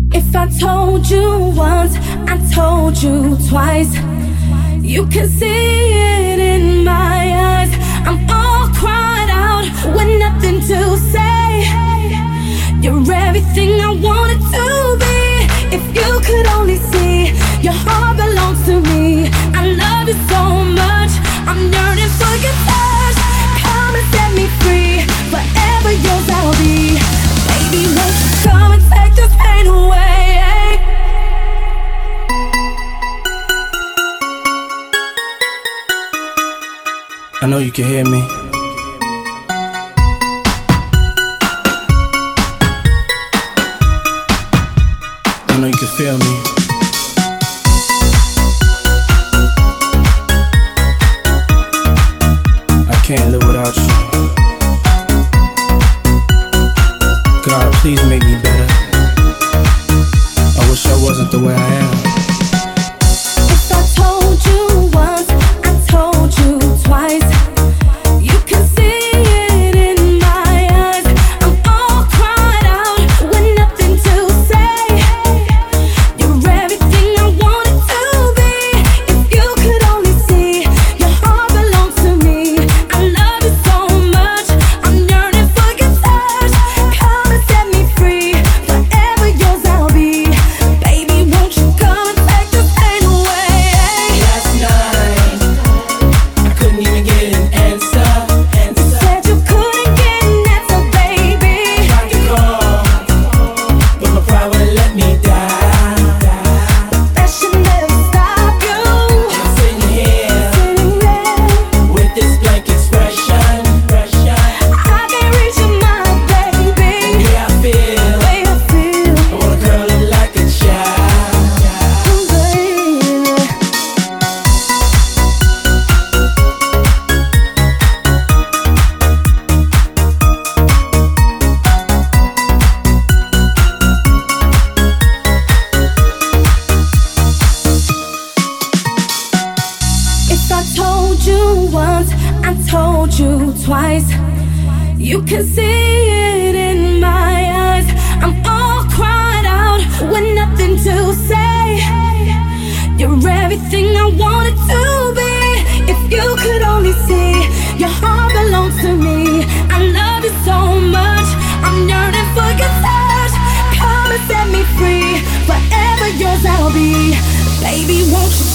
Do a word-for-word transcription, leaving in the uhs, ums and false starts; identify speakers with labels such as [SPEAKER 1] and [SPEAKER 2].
[SPEAKER 1] If I told you once, I told you twice. You can see it in my eyes. I'm all cried out with nothing to say. You're everything I wanted to be. If you could only see, your heart belongs to me. I love you so much, I'm yearning for your touch. Come and set me free, forever yours I'll be. Baby, won't you come and take this pain away?
[SPEAKER 2] I know you can hear me. I know you can feel me. I can't live without you. God, please make me better. I wish I wasn't the way I am.
[SPEAKER 1] If I told you once, I told you twice. You can see it in my eyes. I'm all cried out with nothing to say. You're everything I wanted to be. If you could only see, your heart belongs to me. I love you so much, I'm yearning for your touch. Come and set me free, forever yours I'll be. Baby, won't you come and take this pain away?
[SPEAKER 2] Last night, I couldn't even get an answer.
[SPEAKER 1] You said you couldn't get an answer, baby.
[SPEAKER 2] Tried to call, but my pride wouldn't let me die.
[SPEAKER 1] That should never stop you.
[SPEAKER 2] I'm sitting here
[SPEAKER 1] Sitting there,
[SPEAKER 2] with this blank expression.
[SPEAKER 1] I can't reach your mind, baby.
[SPEAKER 2] Yeah, I feel
[SPEAKER 1] Way I feel,
[SPEAKER 2] I wanna curl it like a child.
[SPEAKER 1] baby. If I told you once, I told you twice. You can see it in my eyes. I'm all cried out with nothing to say. You're everything I wanted to be. If you could only see, your heart belongs to me. I love you so much, I'm yearning for your touch. Come and set me free, forever yours I'll be. Baby, won't you